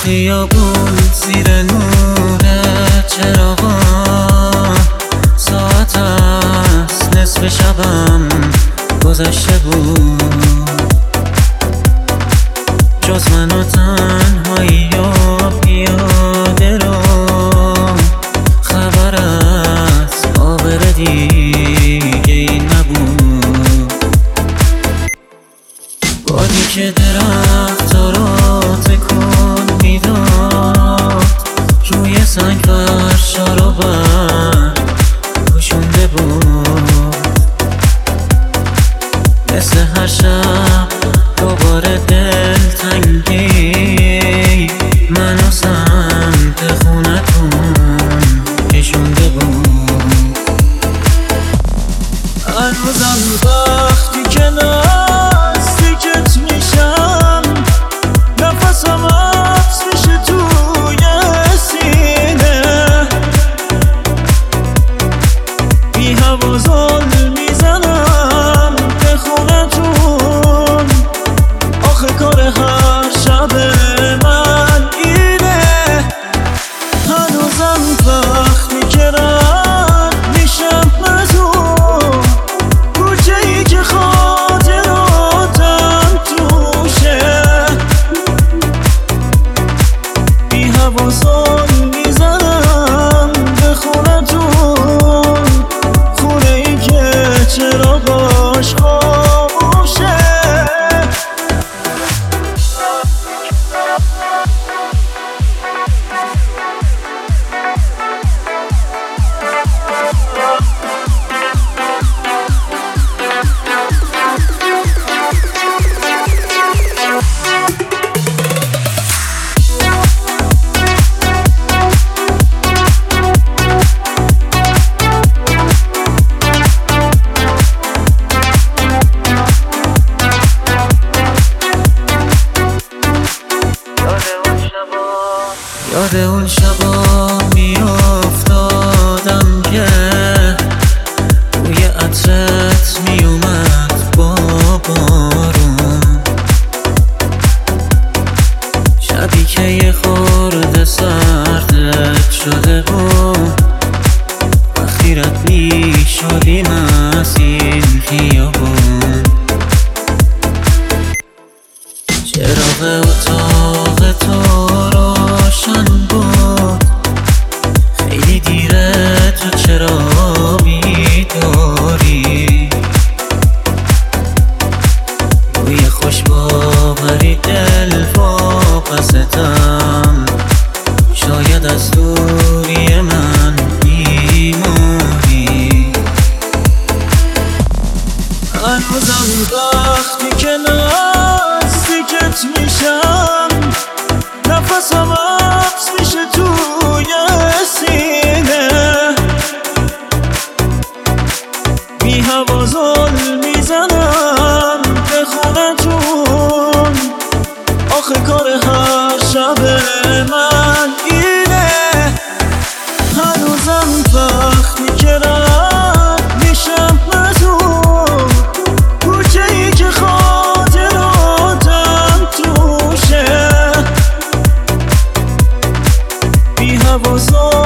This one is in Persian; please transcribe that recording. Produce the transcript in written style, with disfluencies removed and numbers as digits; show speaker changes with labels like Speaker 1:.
Speaker 1: خیابون زیر نور چراغا ساعت است نصف شبم گذشته بود، جز من و تنهایی و پیاده رو خبر از آبر دیگه ای نبود. بادی که درختا رو تکون میداد روی سنگ فرشا رو بر پوشونده بود، مثل هر شب دوباره دلتنگی منو سمت خونتون کشونده بود. هنوزم وقتی که نزدیکت میشم نفسم حبس میشه توی سینه، بی هوا زل میزنم به خونتون، آخه کار هر شب من اینه. هنوزم وقتی که رد میشم از اون کوچه ای که خاطراتم توشه، بی هوا زل میزنم به خونتون، خونه ای که چراغاش خاموشه. یاد اون شبا میافتادم که بوی عطرت میومد با بارون، شبی که یه خورده سردت شده بود، وقتی رد میشدیم از این خیابون، چراغ اتاق تو روشن بود، خیلی دیره تو چرا بیداری، بوی خوش باوری دل واپستم، شاید از دوری من بیماری. هنوزم وقتی که نزدیکت میشم نفسم حبس میشه توی سینه، بی هوا زل میزنم به خونتون، آخه کار هر شب من اینه. هنوزم وقتی که رد میشم از اون کوچه ای که خاطراتم توشه، بی هوا